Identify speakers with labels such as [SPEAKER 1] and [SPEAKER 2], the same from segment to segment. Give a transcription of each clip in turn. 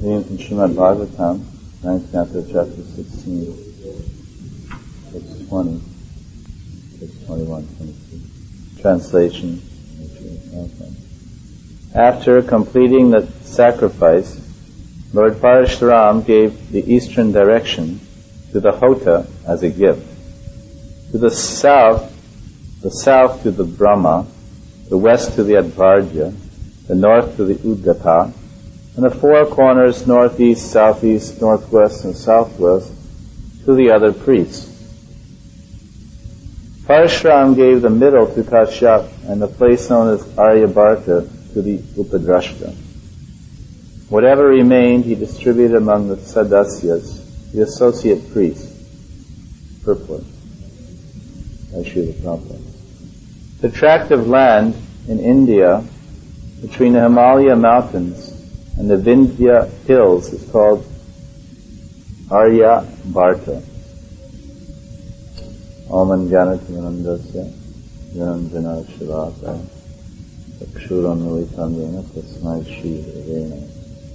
[SPEAKER 1] Reading from Srimad Bhagavatam, 9th chapter, chapter 16, verse 20, verse 21, 22. Translation. After completing the sacrifice, Lord Parashuram gave the eastern direction to the Hota as a gift. To the south to the Brahma, the west to the Advarya, the north to the Udgata, and the four corners northeast, southeast, northwest, and southwest to the other priests. Parashuram gave the middle to Kashyap and the place known as Aryabharta to the Upadrashta. Whatever remained he distributed among the Sadasyas, the associate priests. Purport by Srila Prabhupada. The tract of land in India between the Himalaya mountains and the Vindhya hills is called Aryabharta. Om Jnanatimanandasya Jananjana Shivaka Chakshuram Nulitandena Tasmai Shri Vena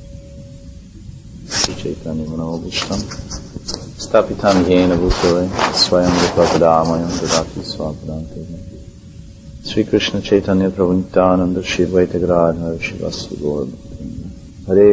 [SPEAKER 1] Sri Chaitanya Manobhishtam Stapitam Yena Bhutale Swayam Rupapadāmayam Dadati Swapadante Sri Krishna Chaitanya Prabhu Nityananda Shri Vaita Gadadhara Shri Vasudevan Hare